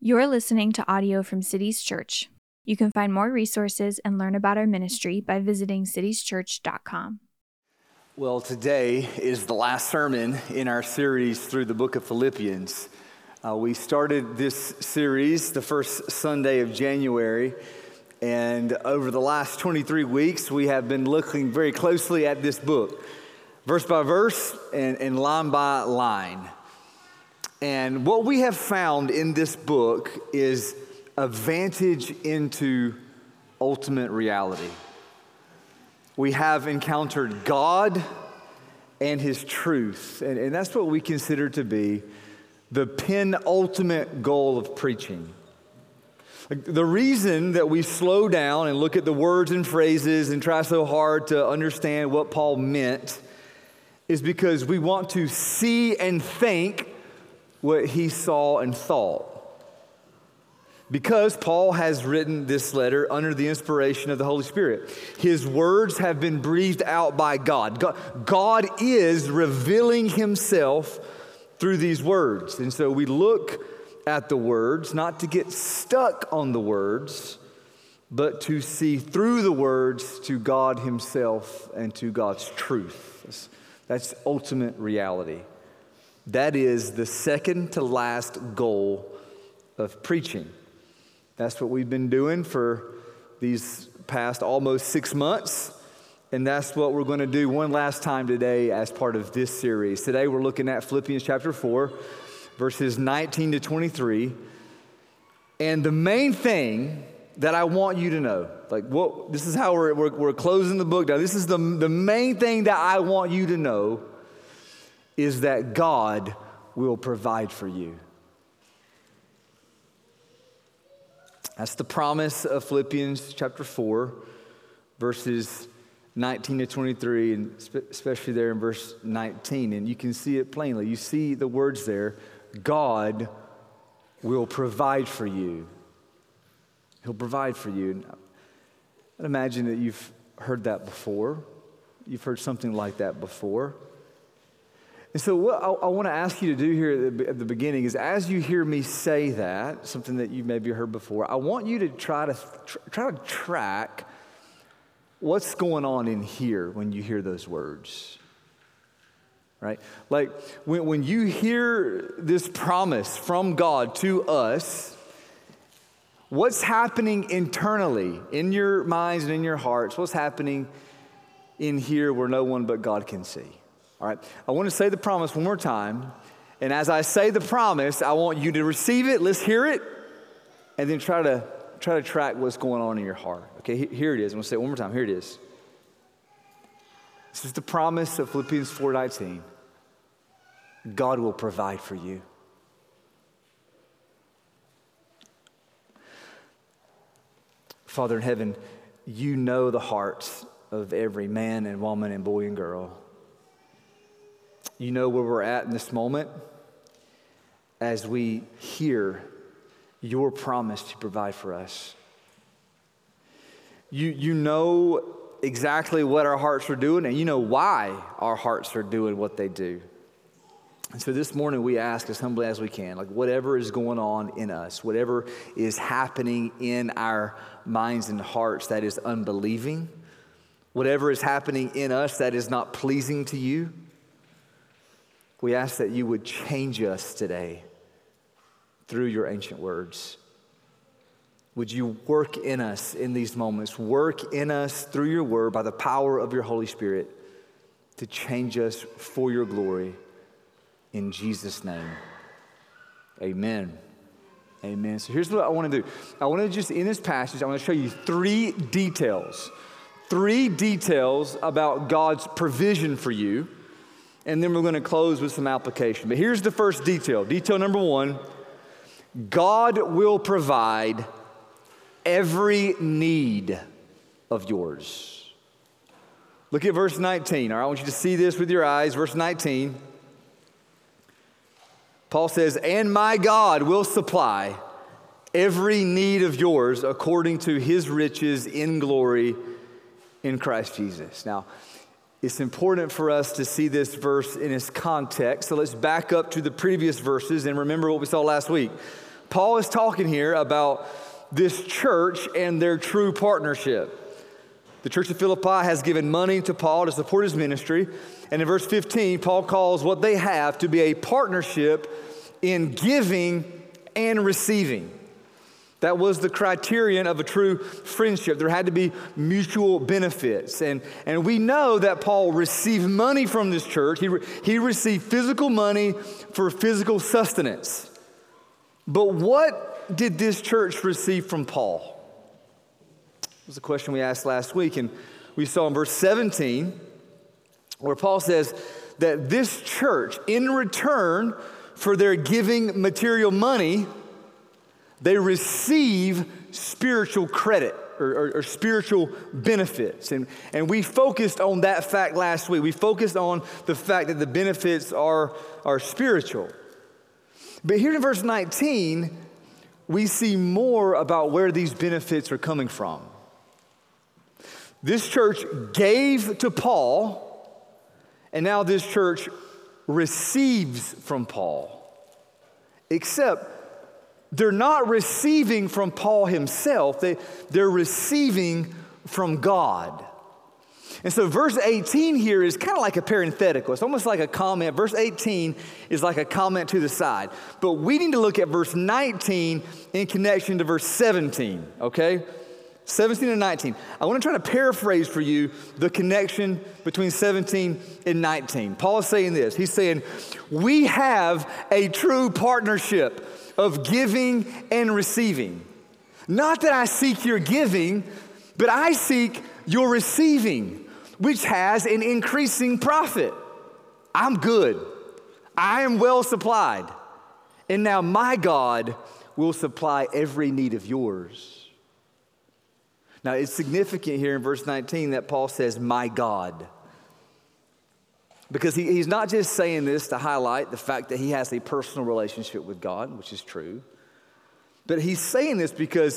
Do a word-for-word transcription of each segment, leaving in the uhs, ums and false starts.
You're listening to audio from Cities Church. You can find more resources and learn about our ministry by visiting cities church dot com. Well, today is the last sermon in our series through the book of Philippians. Uh, we started this series the first Sunday of January, and over the last twenty-three weeks, we have been looking very closely at this book, verse by verse and, and line by line. And what we have found in this book is a vantage into ultimate reality. We have encountered God and His truth, and, and that's what we consider to be the penultimate goal of preaching. The reason that we slow down and look at the words and phrases and try so hard to understand what Paul meant is because we want to see and think what he saw and thought. Because Paul has written this letter under the inspiration of the Holy Spirit. His words have been breathed out by God. God, God is revealing Himself through these words. And so we look at the words, not to get stuck on the words, but to see through the words to God Himself and to God's truth. That's, that's ultimate reality. That is the second to last goal of preaching. That's what we've been doing for these past almost six months. And that's what we're going to do one last time today as part of this series. Today we're looking at Philippians chapter four, verses nineteen to twenty-three. And the main thing that I want you to know, like what this is how we're, we're, we're closing the book down. This is the, the main thing that I want you to know is that God will provide for you. That's the promise of Philippians chapter four, verses nineteen to twenty-three, and especially there in verse nineteen. And you can see it plainly. You see the words there. God will provide for you. He'll provide for you. I'd imagine that you've heard that before. You've heard something like that before. And so what I, I want to ask you to do here at the, at the beginning is, as you hear me say that, something that you maybe heard before, I want you to try to tr- try to track what's going on in here when you hear those words, right? Like when, when you hear this promise from God to us, what's happening internally in your minds and in your hearts? What's happening in here where no one but God can see? All right, I want to say the promise one more time. And as I say the promise, I want you to receive it. Let's hear it. And then try to try to track what's going on in your heart. Okay, here it is. I'm going to say it one more time. Here it is. This is the promise of Philippians four nineteen. God will provide for you. Father in heaven, you know the hearts of every man and woman and boy and girl. You know where we're at in this moment as we hear your promise to provide for us. You, you know exactly what our hearts are doing, and you know why our hearts are doing what they do. And so this morning we ask as humbly as we can, like whatever is going on in us, whatever is happening in our minds and hearts that is unbelieving, whatever is happening in us that is not pleasing to you, we ask that you would change us today through your ancient words. Would you work in us in these moments, work in us through your word by the power of your Holy Spirit to change us for your glory. In Jesus' name, amen. Amen. So here's what I want to do. I want to just, in this passage, I want to show you three details. Three details about God's provision for you. And then we're going to close with some application. But here's the first detail. Detail number one, God will provide every need of yours. Look at verse nineteen. All right, I want you to see this with your eyes. Verse nineteen. Paul says, and my God will supply every need of yours according to His riches in glory in Christ Jesus. Now, it's important for us to see this verse in its context. So let's back up to the previous verses and remember what we saw last week. Paul is talking here about this church and their true partnership. The church of Philippi has given money to Paul to support his ministry. And in verse fifteen, Paul calls what they have to be a partnership in giving and receiving. That was the criterion of a true friendship. There had to be mutual benefits. And, and we know that Paul received money from this church. He, re, he received physical money for physical sustenance. But what did this church receive from Paul? It was a question we asked last week. And we saw in verse seventeen where Paul says that this church, in return for their giving material money, they receive spiritual credit or, or, or spiritual benefits. And, and we focused on that fact last week. We focused on the fact that the benefits are, are spiritual. But here in verse nineteen, we see more about where these benefits are coming from. This church gave to Paul, and now this church receives from Paul. Except they're not receiving from Paul himself, they, they're receiving from God. And so verse eighteen here is kind of like a parenthetical. It's almost like a comment. Verse eighteen is like a comment to the side. But we need to look at verse nineteen in connection to verse seventeen, okay? seventeen and nineteen. I want to try to paraphrase for you the connection between seventeen and nineteen. Paul is saying this. He's saying, we have a true partnership of giving and receiving. Not that I seek your giving, but I seek your receiving, which has an increasing profit. I'm good. I am well supplied. And now my God will supply every need of yours. Now, it's significant here in verse nineteen that Paul says, my God. Because he, he's not just saying this to highlight the fact that he has a personal relationship with God, which is true. But he's saying this because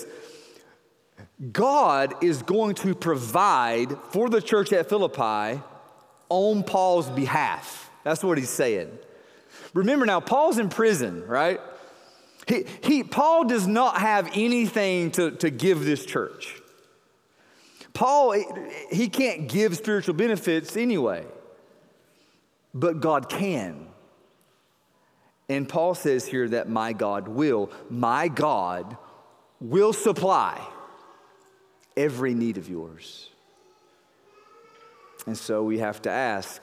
God is going to provide for the church at Philippi on Paul's behalf. That's what he's saying. Remember now, Paul's in prison, right? He, he, Paul does not have anything to, to give this church. Paul, he can't give spiritual benefits anyway, but God can. And Paul says here that my God will, my God will supply every need of yours. And so we have to ask,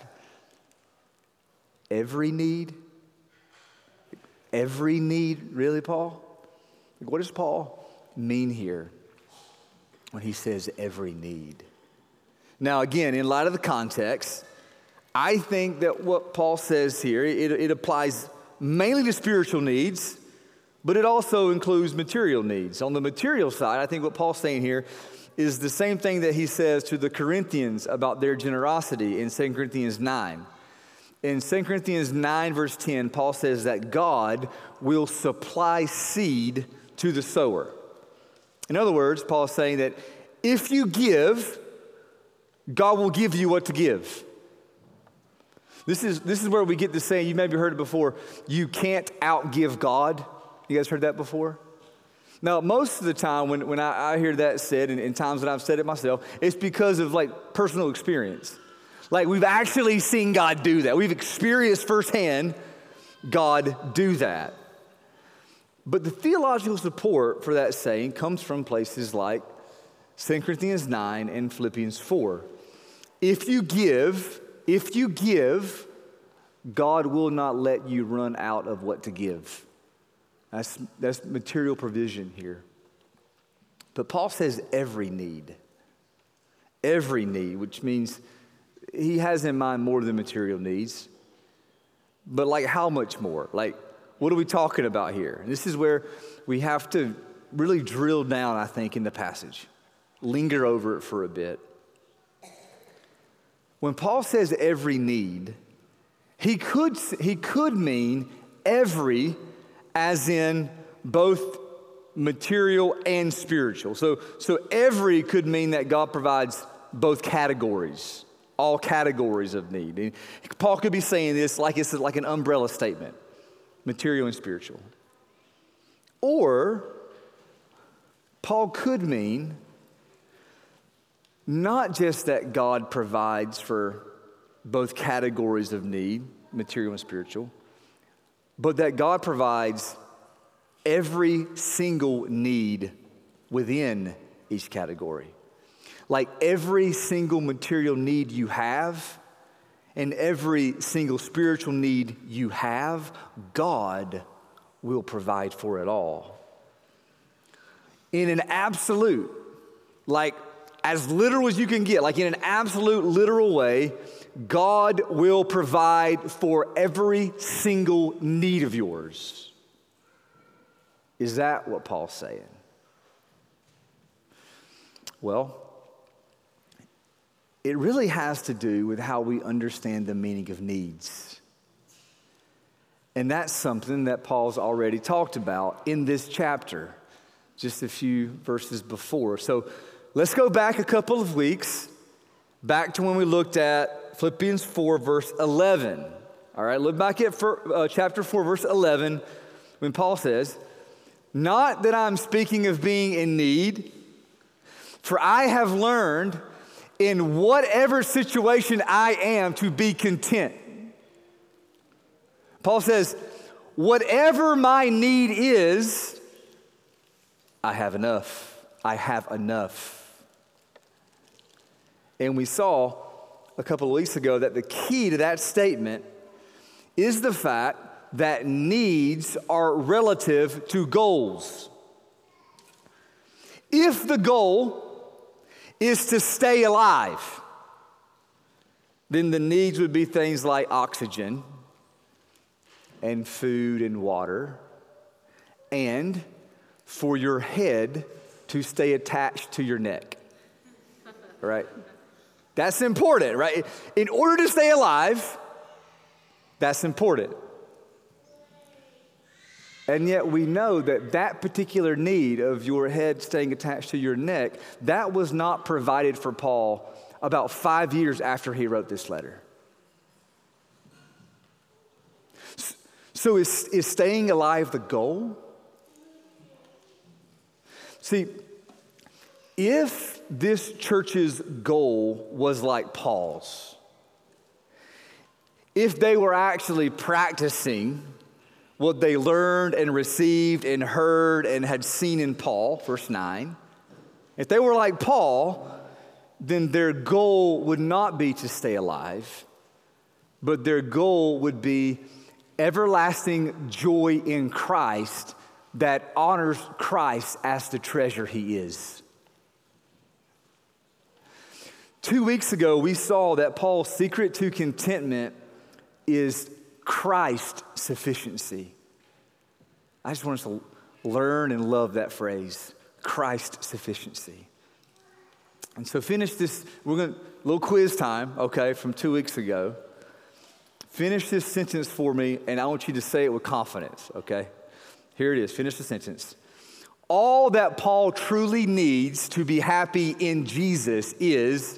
every need? Every need, really, Paul? What does Paul mean here when he says every need? Now, again, in light of the context, I think that what Paul says here, it, it applies mainly to spiritual needs, but it also includes material needs. On the material side, I think what Paul's saying here is the same thing that he says to the Corinthians about their generosity in Second Corinthians nine. In Second Corinthians nine, verse ten, Paul says that God will supply seed to the sower. In other words, Paul is saying that if you give, God will give you what to give. This is, this is where we get the saying, you maybe heard it before, you can't outgive God. You guys heard that before? Now, most of the time when, when I, I hear that said, and in times that I've said it myself, it's because of like personal experience. Like we've actually seen God do that. We've experienced firsthand God do that. But the theological support for that saying comes from places like Second Corinthians nine and Philippians four. If you give, if you give, God will not let you run out of what to give. That's, that's material provision here. But Paul says every need. Every need, which means he has in mind more than material needs. But like how much more? Like, what are we talking about here? And this is where we have to really drill down, I think, in the passage. Linger over it for a bit. When Paul says every need, he could, he could mean every, as in both material and spiritual. So, so every could mean that God provides both categories, all categories of need. And Paul could be saying this like it's like an umbrella statement. Material and spiritual. Or Paul could mean not just that God provides for both categories of need, material and spiritual, but that God provides every single need within each category. Like every single material need you have and every single spiritual need you have, God will provide for it all. In an absolute, like as literal as you can get, like in an absolute literal way, God will provide for every single need of yours. Is that what Paul's saying? Well, it really has to do with how we understand the meaning of needs. And that's something that Paul's already talked about in this chapter, just a few verses before. So let's go back a couple of weeks, back to when we looked at Philippians four, verse eleven. All right, look back at for, uh, chapter four, verse eleven, when Paul says, "Not that I'm speaking of being in need, for I have learned in whatever situation I am to be content." Paul says, whatever my need is, I have enough. I have enough. And we saw a couple of weeks ago that the key to that statement is the fact that needs are relative to goals. If the goal is to stay alive, then the needs would be things like oxygen and food and water, and for your head to stay attached to your neck, right? That's important, right? In order to stay alive, that's important. And yet we know that that particular need of your head staying attached to your neck, that was not provided for Paul about five years after he wrote this letter. So is, is staying alive the goal? See, if this church's goal was like Paul's, if they were actually practicing what they learned and received and heard and had seen in Paul, verse nine, if they were like Paul, then their goal would not be to stay alive, but their goal would be everlasting joy in Christ that honors Christ as the treasure he is. Two weeks ago, we saw that Paul's secret to contentment is Christ's sufficiency. I just want us to learn and love that phrase, Christ's sufficiency. And so finish this, we're going to, little quiz time, okay, from two weeks ago. Finish this sentence for me, and I want you to say it with confidence, okay? Here it is, finish the sentence. All that Paul truly needs to be happy in Jesus is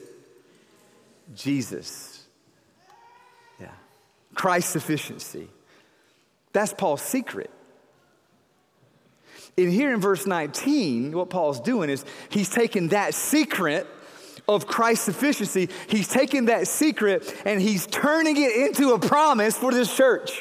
Jesus. Yeah. Christ's sufficiency. That's Paul's secret. And here in verse nineteen, what Paul's doing is he's taken that secret of Christ's sufficiency, he's taken that secret and he's turning it into a promise for this church.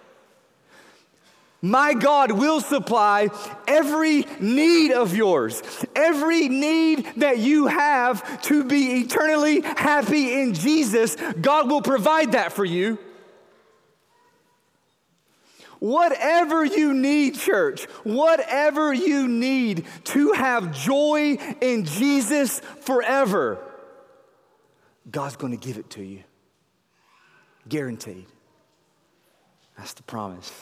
My God will supply every need of yours, every need that you have to be eternally happy in Jesus. God will provide that for you. Whatever you need, church, whatever you need to have joy in Jesus forever, God's going to give it to you. Guaranteed. That's the promise.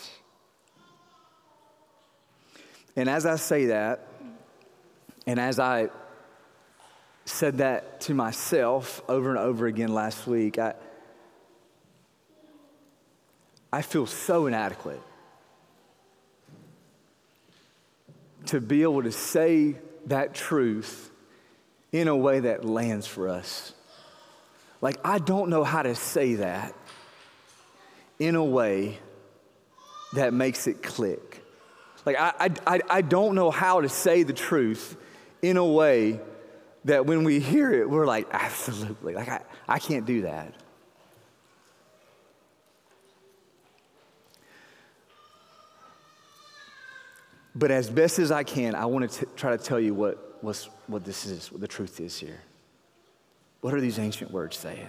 And as I say that, and as I said that to myself over and over again last week, I, I feel so inadequate to be able to say that truth in a way that lands for us. Like, I don't know how to say that in a way that makes it click. Like, I, I, I don't know how to say the truth in a way that when we hear it, we're like, absolutely. Like, I, I can't do that. But as best as I can, I want to try to tell you what, what's, what this is, what the truth is here. What are these ancient words saying?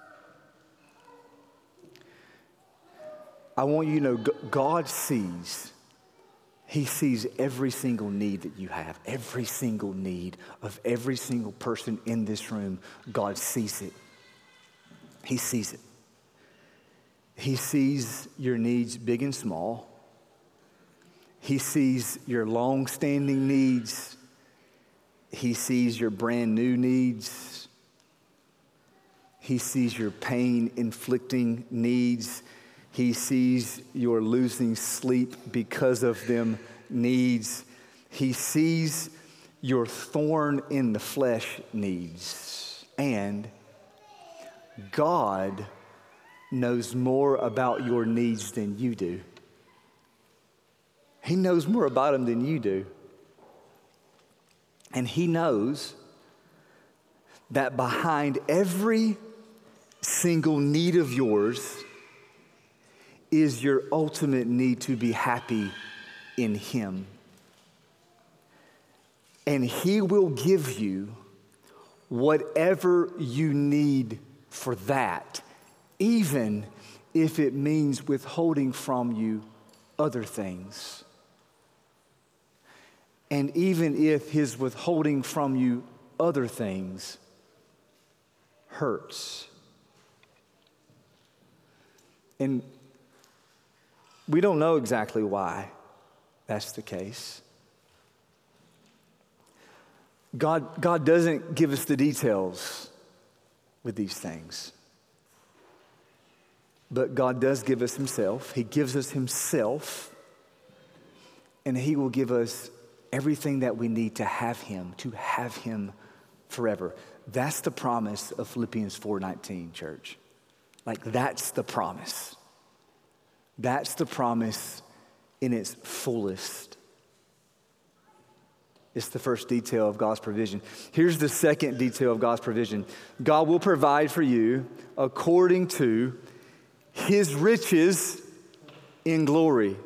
I want you to know God sees. He sees every single need that you have, every single need of every single person in this room. God sees it. He sees it. He sees your needs big and small. He sees your long-standing needs. He sees your brand new needs. He sees your pain-inflicting needs. He sees your losing sleep because of them needs. He sees your thorn in the flesh needs. And God knows more about your needs than you do. He knows more about them than you do. And he knows that behind every single need of yours is your ultimate need to be happy in him. And he will give you whatever you need for that, even if it means withholding from you other things. And even if his withholding from you other things hurts. And we don't know exactly why that's the case. God, God doesn't give us the details with these things. But God does give us himself. He gives us himself. And he will give us everything that we need to have him, to have him forever. That's the promise of Philippians four nineteen, church. Like, that's the promise. That's the promise in its fullest. It's the first detail of God's provision. Here's the second detail of God's provision. God will provide for you according to his riches in glory.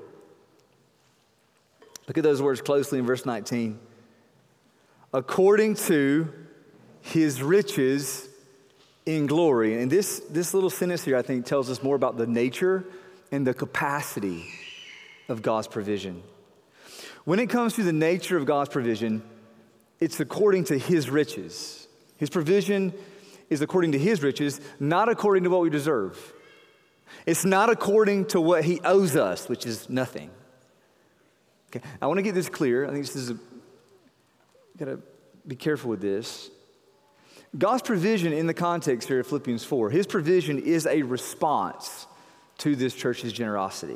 Look at those words closely in verse nineteen. According to his riches in glory. And this, this little sentence here, I think, tells us more about the nature and the capacity of God's provision. When it comes to the nature of God's provision, it's according to his riches. His provision is according to his riches, not according to what we deserve. It's not according to what he owes us, which is nothing. Okay, I want to get this clear. I think this is a, got to be careful with this. God's provision in the context here of Philippians four, his provision is a response to this church's generosity.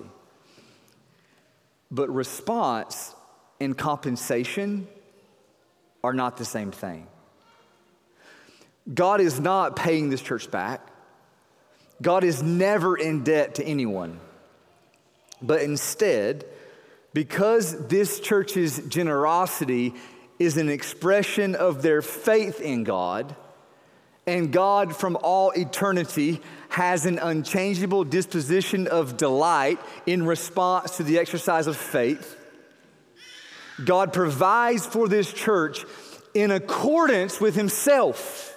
But response and compensation are not the same thing. God is not paying this church back. God is never in debt to anyone. But instead, because this church's generosity is an expression of their faith in God, and God from all eternity has an unchangeable disposition of delight in response to the exercise of faith, God provides for this church in accordance with himself.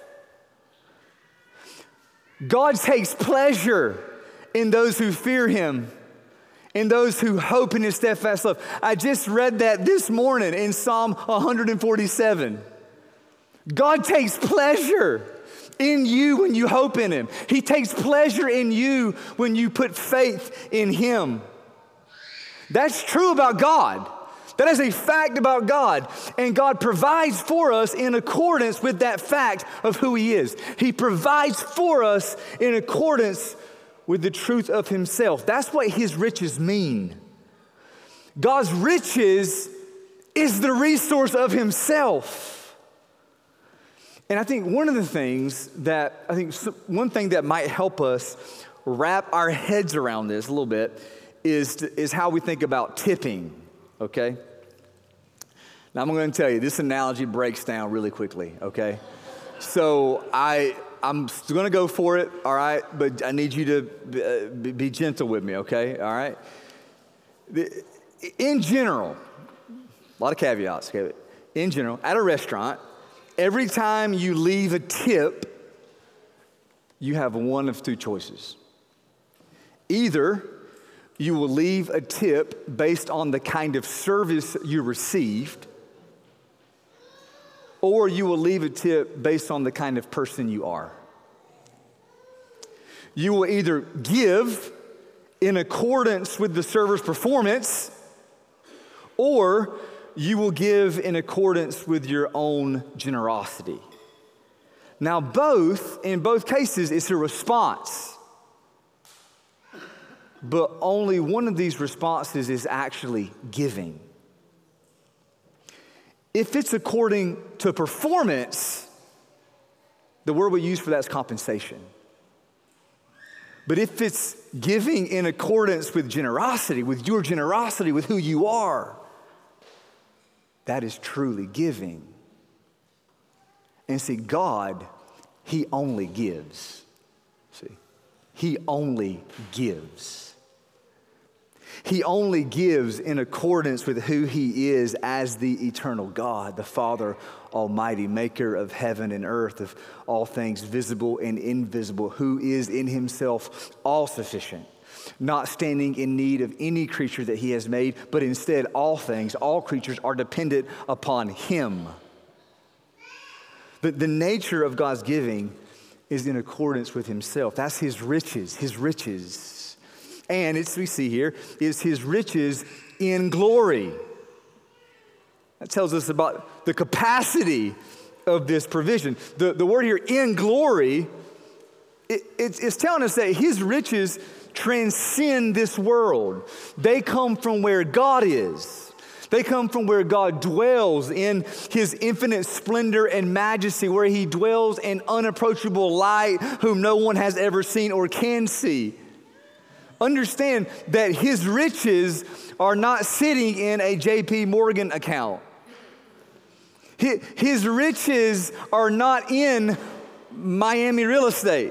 God takes pleasure in those who fear him, in those who hope in his steadfast love. I just read that this morning in Psalm one forty-seven. God takes pleasure in you when you hope in him. He takes pleasure in you when you put faith in him. That's true about God. That is a fact about God. And God provides for us in accordance with that fact of who he is. He provides for us in accordance with the truth of himself. That's what his riches mean. God's riches is the resource of himself. And I think one of the things that, I think one thing that might help us wrap our heads around this a little bit is, is how we think about tipping okay? Now, I'm going to tell you, this analogy breaks down really quickly, okay? So I, I'm going to go for it, all right? But I need you to be, be gentle with me, okay? All right? In general, a lot of caveats, okay? In general, at a restaurant, every time you leave a tip, you have one of two choices. Either you will leave a tip based on the kind of service you received, or you will leave a tip based on the kind of person you are. You will either give in accordance with the server's performance, or you will give in accordance with your own generosity. Now, both, in both cases, it's a response. But only one of these responses is actually giving. If it's according to performance, the word we use for that is compensation. But if it's giving in accordance with generosity, with your generosity, with who you are, that is truly giving. And see, God, He only gives. See, He only gives. He only gives in accordance with who He is as the eternal God, the Father Almighty, maker of heaven and earth, of all things visible and invisible, who is in Himself all-sufficient, not standing in need of any creature that He has made, but instead all things, all creatures are dependent upon Him. But the nature of God's giving is in accordance with Himself. That's His riches, His riches. And it's, we see here, is His riches in glory. That tells us about the capacity of this provision. The, the word here, in glory, it, it's, it's telling us that His riches transcend this world. They come from where God is. They come from where God dwells in His infinite splendor and majesty, where He dwells in unapproachable light, whom no one has ever seen or can see. Understand that His riches are not sitting in a J P Morgan account. His riches are not in Miami real estate.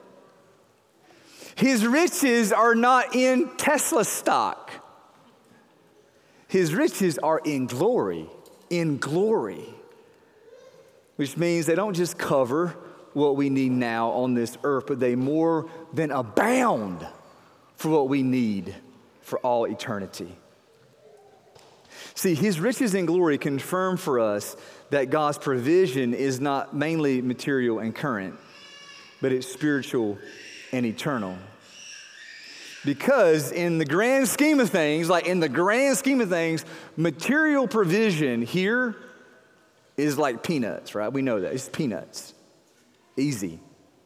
His riches are not in Tesla stock. His riches are in glory, in glory, which means they don't just cover what we need now on this earth, but they more than abound for what we need for all eternity. See, His riches in glory confirm for us that God's provision is not mainly material and current, but it's spiritual and eternal. Because in the grand scheme of things, like in the grand scheme of things, material provision here is like peanuts, right? We know that. It's peanuts. Easy.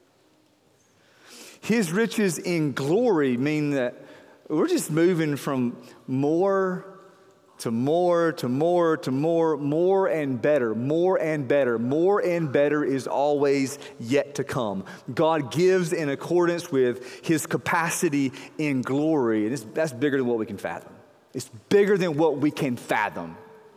His riches in glory mean that we're just moving from more to more to more to more, more and better, more and better, more and better is always yet to come. God gives in accordance with His capacity in glory. And it's, that's bigger than what we can fathom. It's bigger than what we can fathom.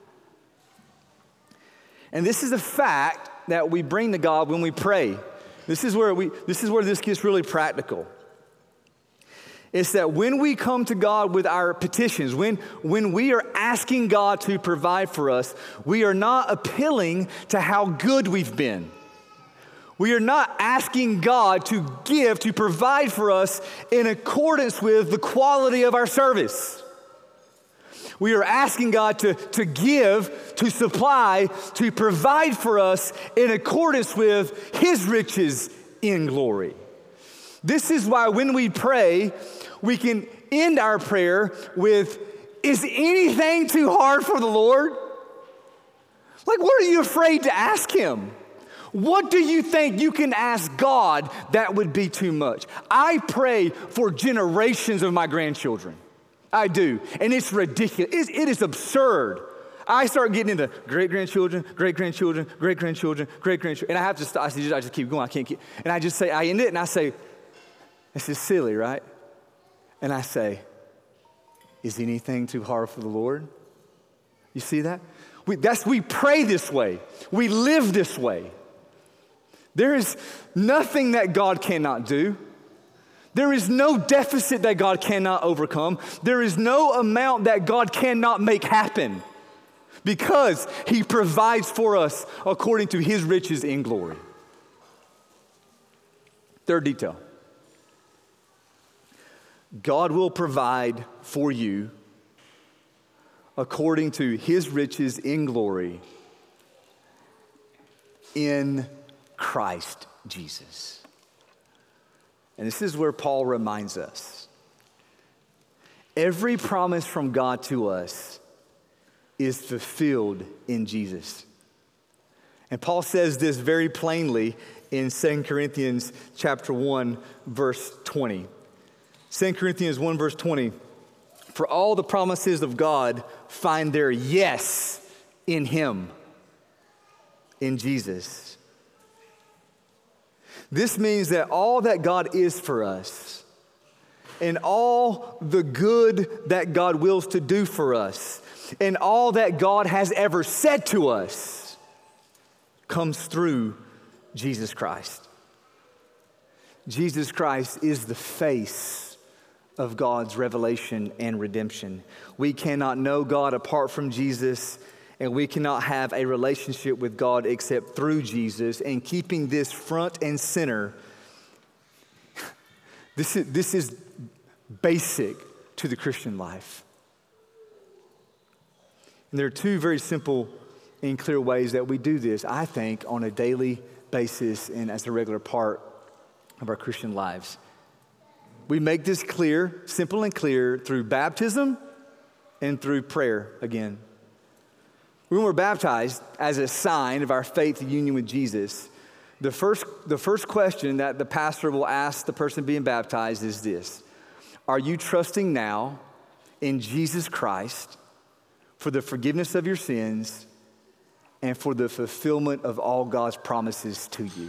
And this is a fact that we bring to God when we pray. This is where we. This is where this gets really practical. It's that when we come to God with our petitions, when, when we are asking God to provide for us, we are not appealing to how good we've been. We are not asking God to give, to provide for us in accordance with the quality of our service. We are asking God to, to give, to supply, to provide for us in accordance with His riches in glory. This is why when we pray, we can end our prayer with, is anything too hard for the Lord? Like, what are you afraid to ask Him? What do you think you can ask God that would be too much? I pray for generations of my grandchildren. I do. And it's ridiculous. It's, it is absurd. I start getting into great-grandchildren, great-grandchildren, great-grandchildren, great-grandchildren. And I have to stop. I just, I just keep going. I can't keep. And I just say, I end it and I say, this is silly, right? And I say, is anything too hard for the Lord? You see that? We, that's, we pray this way. We live this way. There is nothing that God cannot do. There is no deficit that God cannot overcome. There is no amount that God cannot make happen because he provides for us according to his riches in glory. Third detail. God will provide for you according to his riches in glory in Christ Jesus. And this is where Paul reminds us. Every promise from God to us is fulfilled in Jesus. And Paul says this very plainly in Second Corinthians chapter one, verse twenty. Second Corinthians one, verse twenty. For all the promises of God find their yes in him, in Jesus. This means that all that God is for us and all the good that God wills to do for us and all that God has ever said to us comes through Jesus Christ. Jesus Christ is the face of God's revelation and redemption. We cannot know God apart from Jesus, and we cannot have a relationship with God except through Jesus. And keeping this front and center, this is, this is basic to the Christian life. And there are two very simple and clear ways that we do this, I think, on a daily basis and as a regular part of our Christian lives. We make this clear, simple and clear, through baptism and through prayer again. When we're baptized as a sign of our faith and union with Jesus, the first, the first question that the pastor will ask the person being baptized is this: are you trusting now in Jesus Christ for the forgiveness of your sins and for the fulfillment of all God's promises to you?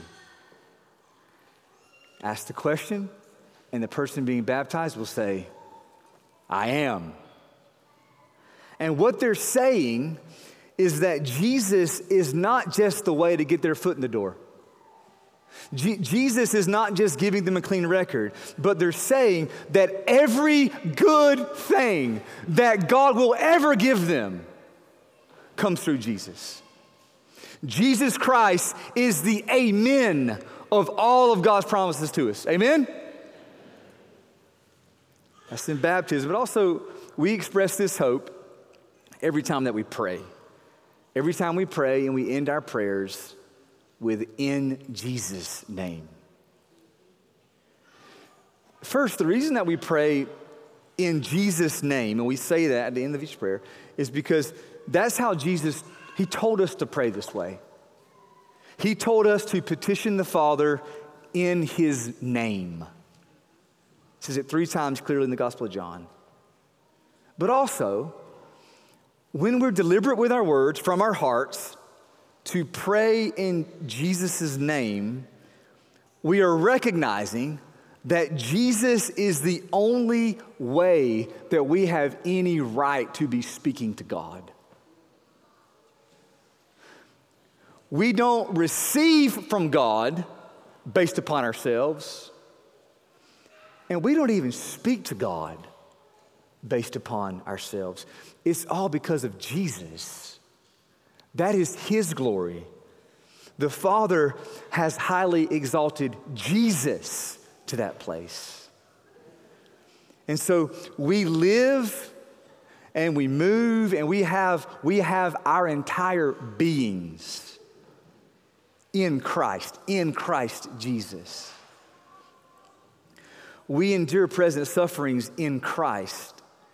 Ask the question, and the person being baptized will say, I am. And what they're saying is that Jesus is not just the way to get their foot in the door. G- Jesus is not just giving them a clean record, but they're saying that every good thing that God will ever give them comes through Jesus. Jesus Christ is the amen of all of God's promises to us. Amen? That's in baptism, but also we express this hope every time that we pray. Every time we pray and we end our prayers with "in Jesus' name." First, the reason that we pray in Jesus' name, and we say that at the end of each prayer, is because that's how Jesus, he told us to pray this way. He told us to petition the Father in his name. It says it three times clearly in the Gospel of John. But also, when we're deliberate with our words from our hearts to pray in Jesus' name, we are recognizing that Jesus is the only way that we have any right to be speaking to God. We don't receive from God based upon ourselves, and we don't even speak to God based upon ourselves. It's all because of Jesus. That is his glory. The Father has highly exalted Jesus to that place. And so we live and we move and we have, we have our entire beings in Christ, in Christ Jesus. We endure present sufferings in Christ.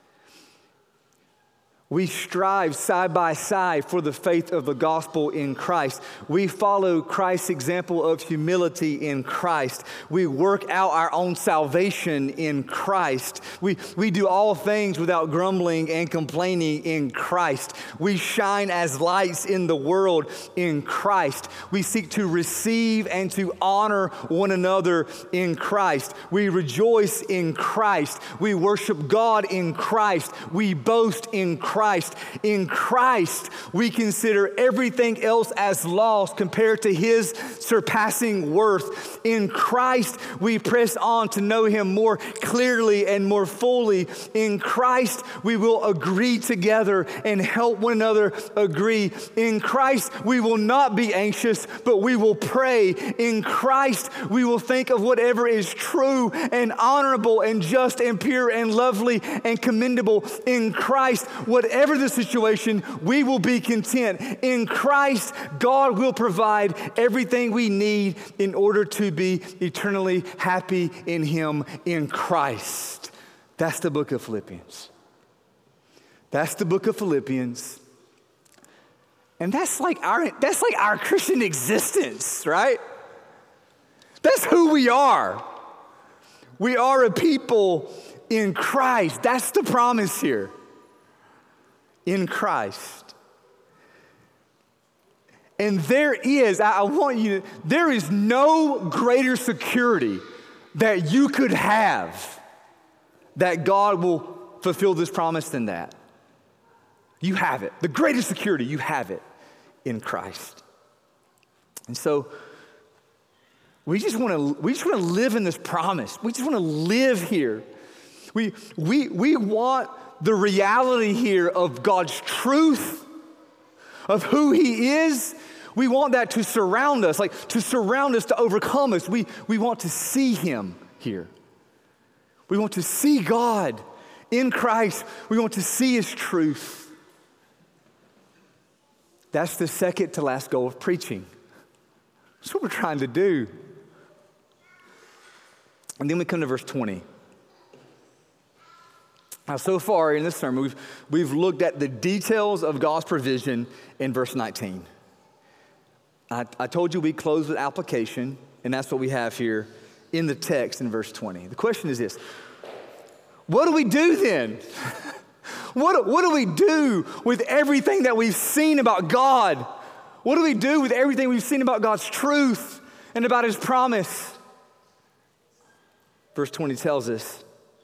We strive side by side for the faith of the gospel in Christ. We follow Christ's example of humility in Christ. We work out our own salvation in Christ. We, we do all things without grumbling and complaining in Christ. We shine as lights in the world in Christ. We seek to receive and to honor one another in Christ. We rejoice in Christ. We worship God in Christ. We boast in Christ. Christ. In Christ, we consider everything else as lost compared to his surpassing worth. In Christ, we press on to know him more clearly and more fully. In Christ, we will agree together and help one another agree. In Christ, we will not be anxious, but we will pray. In Christ, we will think of whatever is true and honorable and just and pure and lovely and commendable. In Christ, whatever the situation, we will be content. In Christ, God will provide everything we need in order to be eternally happy in him in Christ. That's the book of Philippians. That's the book of Philippians. And that's like our that's like our Christian existence, right? That's who we are. We are a people in Christ. That's the promise here. In Christ. And there is, I want you to, there is no greater security that you could have that God will fulfill this promise than that. You have it. The greatest security, you have it in Christ. And so we just want to we just want to live in this promise. We just want to live here. We we we want the reality here of God's truth, of who he is. We want that to surround us, like to surround us, to overcome us. We we want to see him here. We want to see God in Christ. We want to see his truth. That's the second to last goal of preaching. That's what we're trying to do. And then we come to verse twenty. Now, so far in this sermon, we've, we've looked at the details of God's provision in verse nineteen. I, I told you we close with application, and that's what we have here in the text in verse twenty. The question is this: what do we do then? what, what do we do with everything that we've seen about God? What do we do with everything we've seen about God's truth and about his promise? Verse twenty tells us,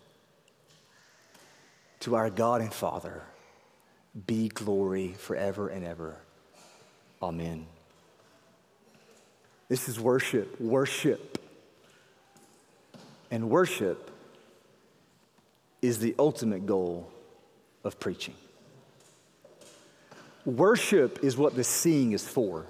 to our God and Father be glory forever and ever. Amen. This is worship, worship. And worship is the ultimate goal of preaching. Worship is what the seeing is for.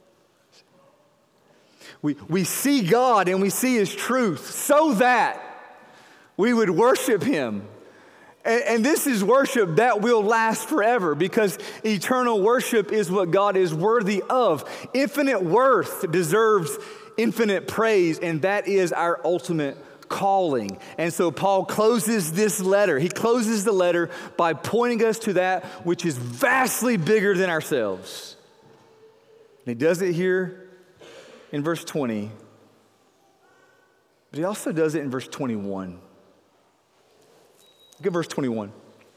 We, we see God and we see his truth so that we would worship him. And, and this is worship that will last forever, because eternal worship is what God is worthy of. Infinite worth deserves infinite praise, and that is our ultimate calling. And so Paul closes this letter. He closes the letter by pointing us to that which is vastly bigger than ourselves. And he does it here in verse twenty, but he also does it in verse twenty-one. Look at verse twenty-one.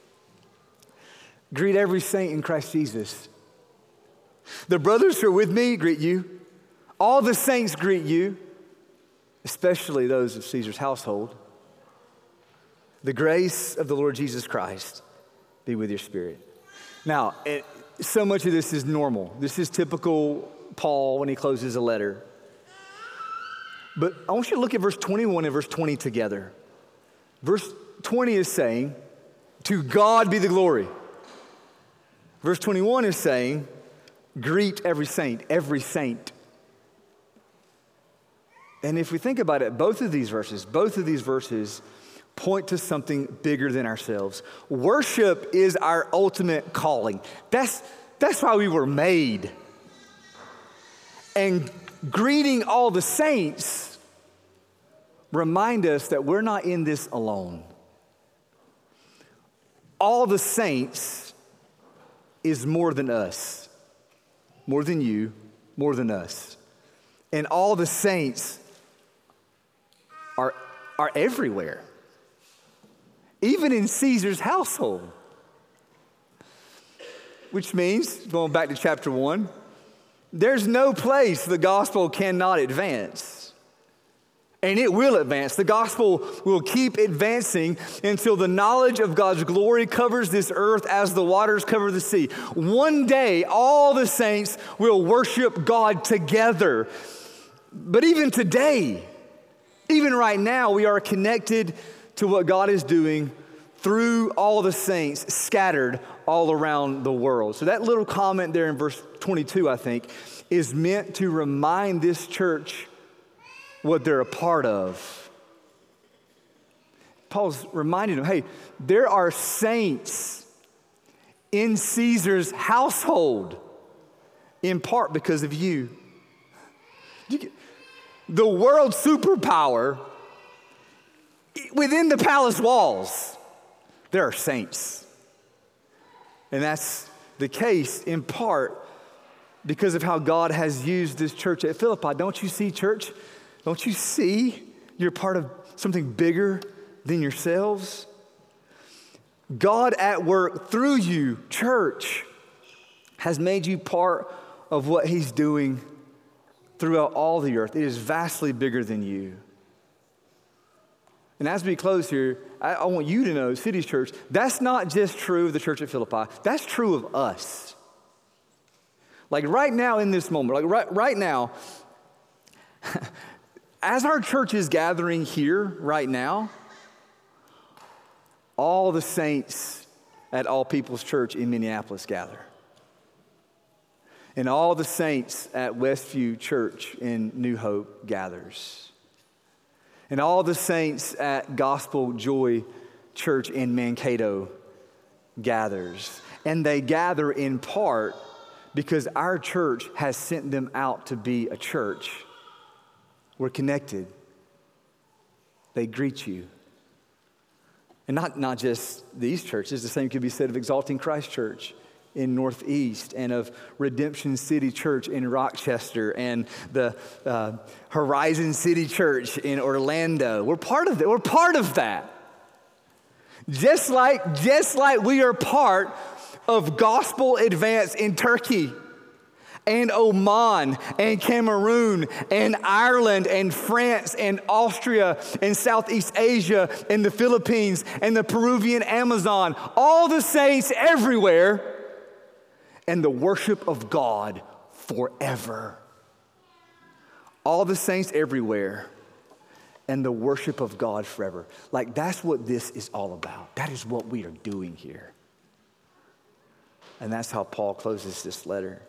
Greet every saint in Christ Jesus. The brothers who are with me greet you. All the saints greet you, especially those of Caesar's household. The grace of the Lord Jesus Christ be with your spirit. Now, it, so much of this is normal. This is typical Paul when he closes a letter. But I want you to look at verse twenty-one and verse twenty together. Verse twenty is saying, to God be the glory. Verse twenty-one is saying, greet every saint, every saint. And if we think about it, both of these verses, both of these verses point to something bigger than ourselves. Worship is our ultimate calling. That's, that's why we were made. And greeting all the saints remind us that we're not in this alone. All the saints is more than us, more than you, more than us. And all the saints are, are everywhere, even in Caesar's household. Which means, going back to chapter one, there's no place the gospel cannot advance. And it will advance. The gospel will keep advancing until the knowledge of God's glory covers this earth as the waters cover the sea. One day, all the saints will worship God together. But even today, even right now, we are connected to what God is doing through all the saints scattered all around the world. So that little comment there in verse twenty-two, I think, is meant to remind this church what they're a part of. Paul's reminding them, hey, there are saints in Caesar's household, in part because of you. The world superpower, within the palace walls, there are saints. And that's the case in part because of how God has used this church at Philippi. Don't you see, church? Don't you see you're part of something bigger than yourselves? God at work through you, church, has made you part of what he's doing throughout all the earth. It is vastly bigger than you. And as we close here, I, I want you to know, Cities Church, that's not just true of the church at Philippi. That's true of us. Like right now in this moment, like right, right now, as our church is gathering here right now, all the saints at All People's Church in Minneapolis gather. And all the saints at Westview Church in New Hope gathers. And all the saints at Gospel Joy Church in Mankato gathers. And they gather in part because our church has sent them out to be a church. We're connected. They greet you. And not, not just these churches. The same could be said of Exalting Christ Church in Northeast and of Redemption City Church in Rochester and the uh, Horizon City Church in Orlando. We're part of that. We're part of that. Just like, just like we are part of Gospel Advance in Turkey and Oman and Cameroon and Ireland and France and Austria and Southeast Asia and the Philippines and the Peruvian Amazon, all the saints everywhere, and the worship of God forever. All the saints everywhere and the worship of God forever. Like that's what this is all about. That is what we are doing here. And that's how Paul closes this letter.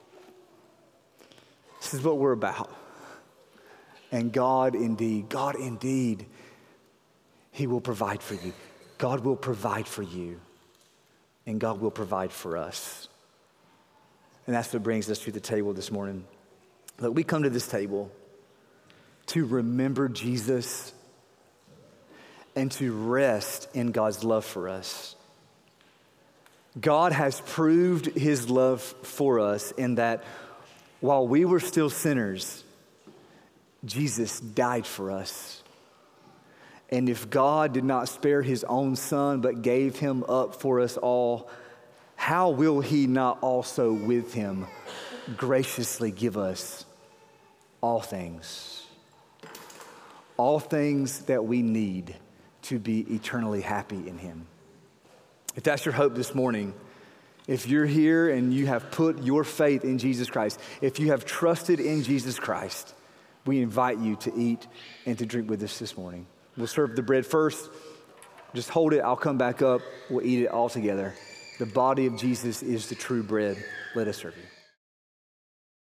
This is what we're about. And God indeed, God indeed, he will provide for you. God will provide for you. And God will provide for us. And that's what brings us to the table this morning. Look, we come to this table to remember Jesus and to rest in God's love for us. God has proved his love for us in that while we were still sinners, Jesus died for us. And if God did not spare his own son, but gave him up for us all, how will he not also with him graciously give us all things? All things that we need to be eternally happy in him. If that's your hope this morning, if you're here and you have put your faith in Jesus Christ, if you have trusted in Jesus Christ, we invite you to eat and to drink with us this morning. We'll serve the bread first. Just hold it. I'll come back up. We'll eat it all together. The body of Jesus is the true bread. Let us serve you.